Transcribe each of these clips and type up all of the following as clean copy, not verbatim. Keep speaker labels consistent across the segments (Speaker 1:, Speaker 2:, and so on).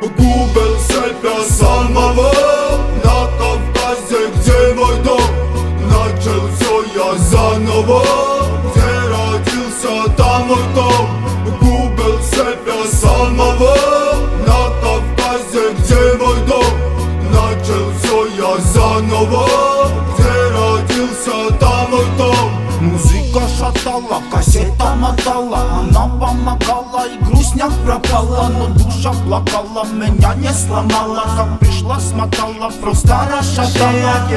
Speaker 1: Губил себя самого на Кавказе, где мой дом. Начал все я заново, где родился, там мой дом. Губил себя самого на Кавказе, где мой дом. Начал все я заново, где родился, там мой дом.
Speaker 2: Музыка шатала, кассета мотала, она помогала и грустняк пропала. Но душа плакала, меня не сломала, как пришла смотала, просто расшатала.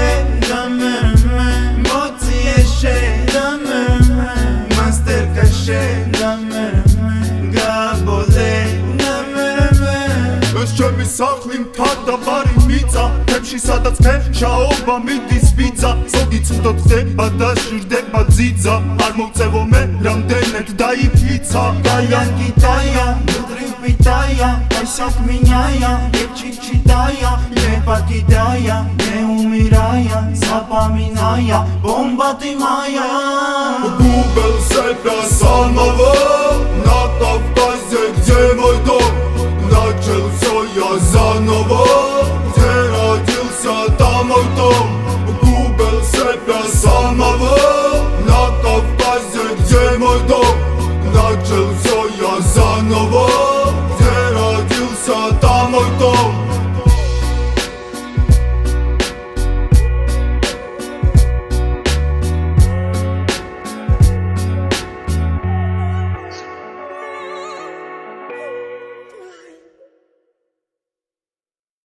Speaker 2: Мастер каше,
Speaker 1: Ჩემი სახლი მთავრდა ბარიმიცა, თემში სადაც ფეშაობა მიდის ვიცა. ზოგი წვდო ხდება და ჟირდება ძიძა, არ მოვწევო მე რამდენად დაიფიცა.
Speaker 2: Тая, Китая, внутри питая, косяк меняя, легче читая, не покидая, не умирая, запоминая, бомба ты моя.
Speaker 1: Губил себя самого на Кавказе, где мой дом. Начал все я заново, где родился, там мой дом. Губил себя самого